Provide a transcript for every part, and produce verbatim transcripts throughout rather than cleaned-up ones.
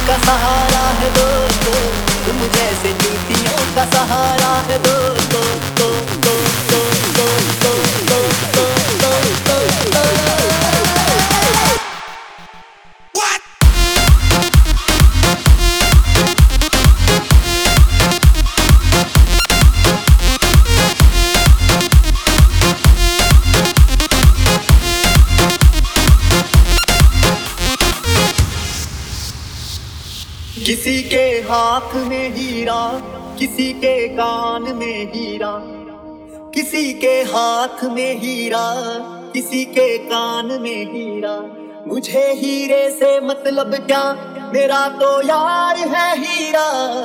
का सहारा है दोस्तों, तुम जैसे जूतियों का सहारा है दोस्तों, तो, तो, तो, तो, तो, तो, तो, तो, तो, तो। किसी के हाथ में हीरा, किसी के कान में हीरा, किसी के हाथ में हीरा, किसी के कान में हीरा। मुझे हीरे से मतलब क्या, मेरा तो यार है हीरा।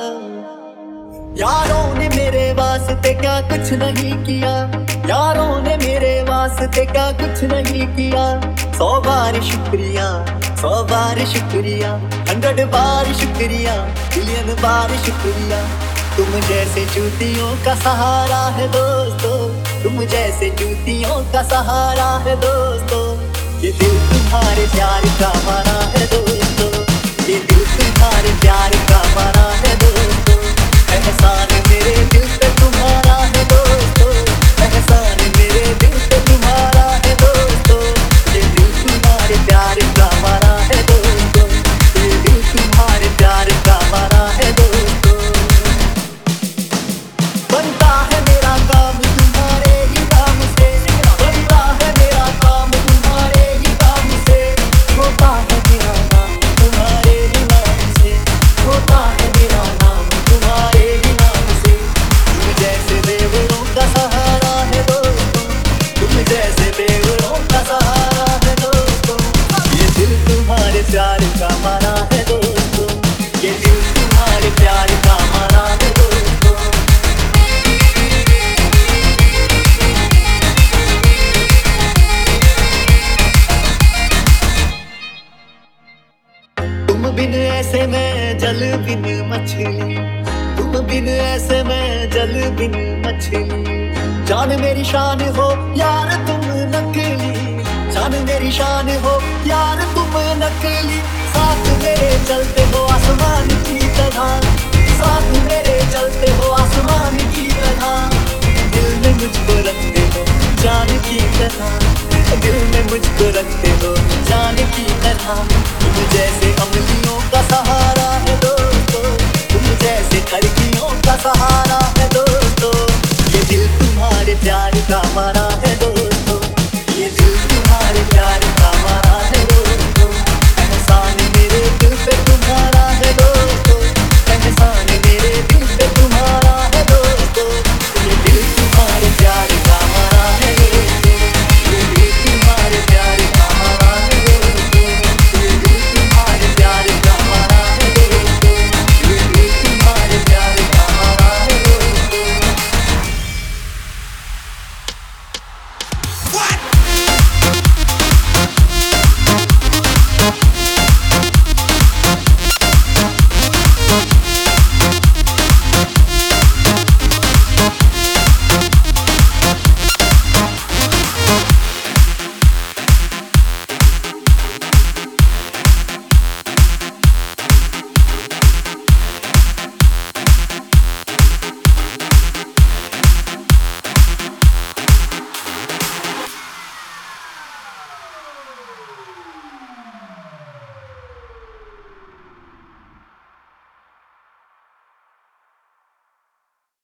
यारों ने मेरे वास्ते क्या कुछ नहीं किया, यारों ने मेरे वास्ते क्या कुछ नहीं किया। सौ बार शुक्रिया, सौ बार शुक्रिया, हंड्रेड बार शुक्रिया, बिलियन बार शुक्रिया। तुम जैसे जूतियों का सहारा है दोस्तों, तुम जैसे जूतियों का सहारा है दोस्तों। ये दिल तुम्हारे प्यार का मारा है दोस्तों, ये दिल तुम्हारे प्यार का मारा है दोस्तों। एहसान मेरे दिल पे तुम्हारा है दोस्तों, एहसान मेरे दिल पे तुम्हारा है दोस्तों। ये दिल तुम्हारे प्यार का मारा है दोस्तों, ये दिल तुम्हारे प्यार का मारा है दोस्तों। बनता है मेरा काम तुम्हारे ही काम से, बनता है मेरा काम तुम्हारे ही काम से। होता है मेरा नाम तुम्हारे ही नाम से, होता है मेरा नाम तुम्हारे ही नाम से। तुम जैसे बेवरों का सहारा है दोस्तों, तुम जैसे बेवरों का सहारा है दोस्तों। ये दिल तुम्हारे प्यार का मारा है दोस्तों, ये दिल तुम्हारे प्यार का मारा है दोस्तों। तुम बिन ऐसे में जल बिन मछली, तुम बिन ऐसे में जल बिन मछली। जान मेरी शान हो यार तुम नकली, जान मेरी शान हो यार तुम नकली। साथ मेरे चलते हो आसमान की तरह, साथ मेरे चलते हो आसमान की तरह। दिल में मुझको रखते हो जान की तरह, दिल में मुझको रखते हो जान की तरह। तुम जैसे अमलियों का सहारा है दोस्तों, तुम जैसे खिड़कियों का सहारा है दोस्तों। ये दिल तुम्हारे प्यार का मारा है दोस्तों, ये दिल तुम्हारे प्यार